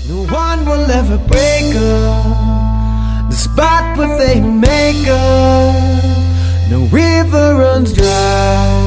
No one will ever break up the spot where they make up. No river runs dry.